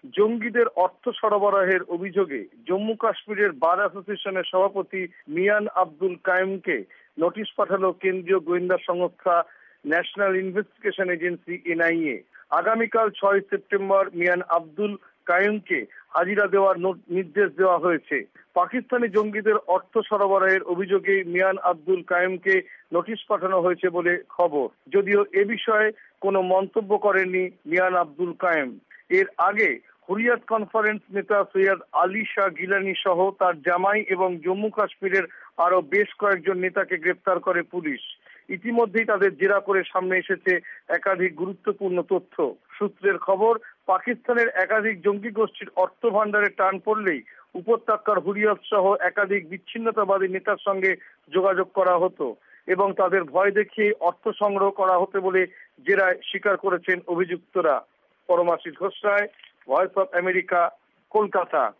জঙ্গিদের অর্থ সরবরাহের অভিযোগে জম্মু কাশ্মীরের বার অ্যাসোসিয়েশনের সভাপতি মিয়ান আব্দুল কাইমকে নোটিশ পাঠালো কেন্দ্রীয় গোয়েন্দা সংস্থা ন্যাশনাল ইনভেস্টিগেশন এজেন্সি এনআইএ। আগামীকাল 6 সেপ্টেম্বর মিয়ান আব্দুল কাইমকে হাজিরা দেওয়ার নির্দেশ দেওয়া হয়েছে। পাকিস্তানি জঙ্গিদের অর্থ সরবরাহের অভিযোগে মিয়ান আব্দুল কাইমকে নোটিশ পাঠানো হয়েছে বলে খবর, যদিও এ বিষয়ে কোনো মন্তব্য করেননি মিয়ান আব্দুল কাইম। এর আগে হুরিয়াত কনফারেন্স নেতা সৈয়দ আলী শাহ গিলানি সহ তার জামাই এবং জম্মু কাশ্মীরের আরো বেশ কয়েকজন নেতাকে গ্রেপ্তার করে পুলিশ। ইতিমধ্যেই তাদের জেরা করে সামনে এসেছে একাধিক গুরুত্বপূর্ণ তথ্য। সূত্রের খবর, পাকিস্তানের একাধিক জঙ্গি গোষ্ঠীর অর্থ ভান্ডারে টান পড়লেই উপত্যকার হুরিয়াত সহ একাধিক বিচ্ছিন্নতাবাদী নেতার সঙ্গে যোগাযোগ করা হতো এবং তাদের ভয় দেখিয়ে অর্থ সংগ্রহ করা হতো বলে জেরায় স্বীকার করেছেন অভিযুক্তরা। Paramashis Ghosh Roy, voice of America, Kolkata.